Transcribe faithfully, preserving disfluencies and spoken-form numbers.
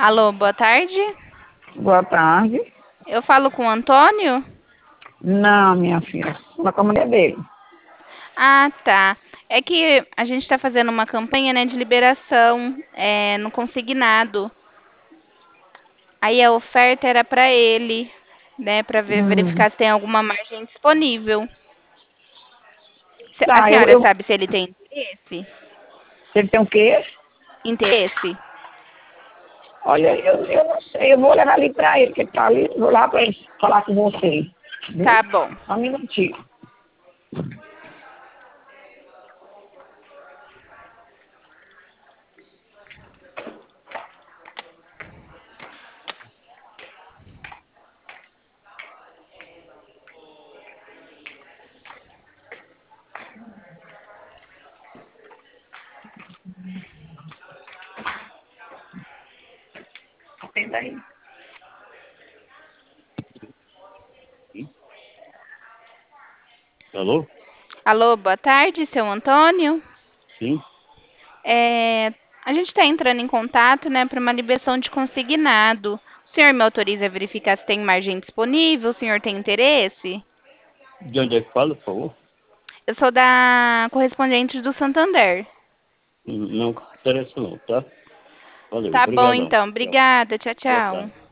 Alô, boa tarde. Boa tarde. Eu falo com o Antônio? Não, minha filha. Na comunidade dele. Ah, tá. É que a gente está fazendo uma campanha, né, de liberação é, no consignado. Aí a oferta era para ele, né, para Hum. verificar se tem alguma margem disponível. Se- A Tá, eu, senhora eu. sabe se ele tem interesse? Ele tem o quê? Interesse? Olha, eu, eu não sei. Eu vou levar ali pra ele, que ele tá ali. Vou lá pra ele falar com você. Viu? Tá bom. Só um minutinho. Atenda aí. Alô? Alô, boa tarde, seu Antônio. Sim? É, a gente está entrando em contato, né, para uma liberação de consignado. O senhor me autoriza a verificar se tem margem disponível? O senhor tem interesse? De onde é que fala, por favor? Eu sou da correspondente do Santander. Não interessa não, tá? Valeu, Tá bom, obrigadão. então. Tchau. Obrigada. Tchau, Boa tchau. tarde.